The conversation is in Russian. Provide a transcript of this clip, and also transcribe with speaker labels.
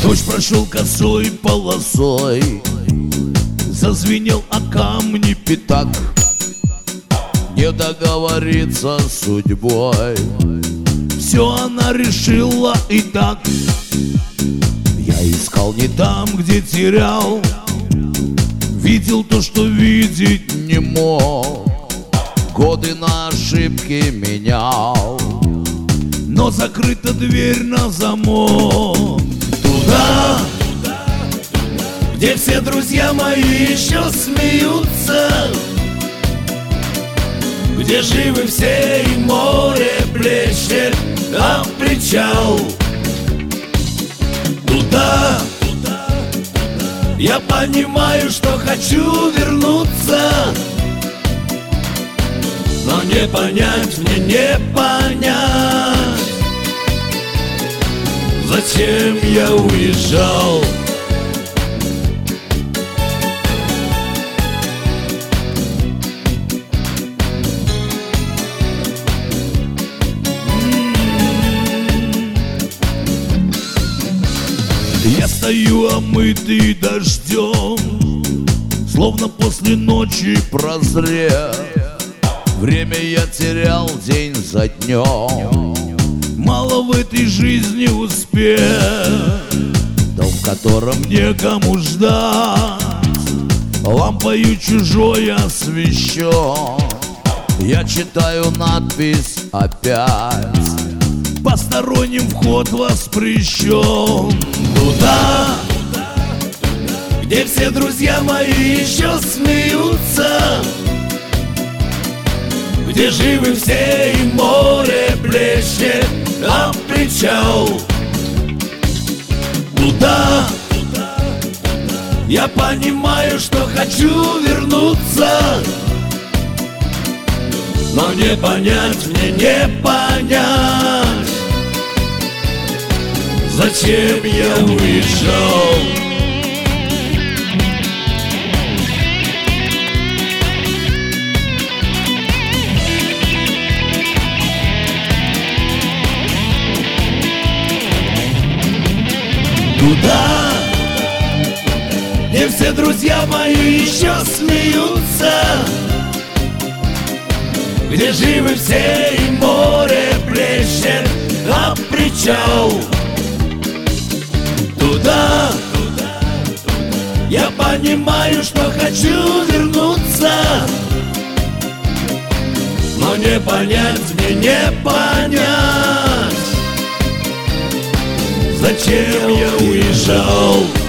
Speaker 1: Дождь прошел косой полосой, зазвенел о камни пятак. Не договориться с судьбой, все она решила и так. Я искал не там, где терял, видел то, что видеть не мог. Годы на ошибки менял, но закрыта дверь на замок. Туда, где все друзья мои еще смеются, где живы все и море плещет, а причал. Туда, я понимаю, что хочу вернуться, но не понять, мне не понять, зачем я уезжал. Я стою омытый дождем, словно после ночи прозрев. Время я терял день за днем, мало в этой жизни успех. Дом, в котором некому ждать, лампою чужой освещен. Я читаю надпись опять, посторонним вход воспрещен. Туда, где все друзья мои еще смеются, где живы все и море плещет, а причал. Туда, я понимаю, что хочу вернуться, но не понять, мне не понять, зачем я уезжал. Туда, где все друзья мои еще смеются, где живы все и море плещет, а причал. Туда, я понимаю, что хочу вернуться, но не понять, мне не понять, зачем я уезжал.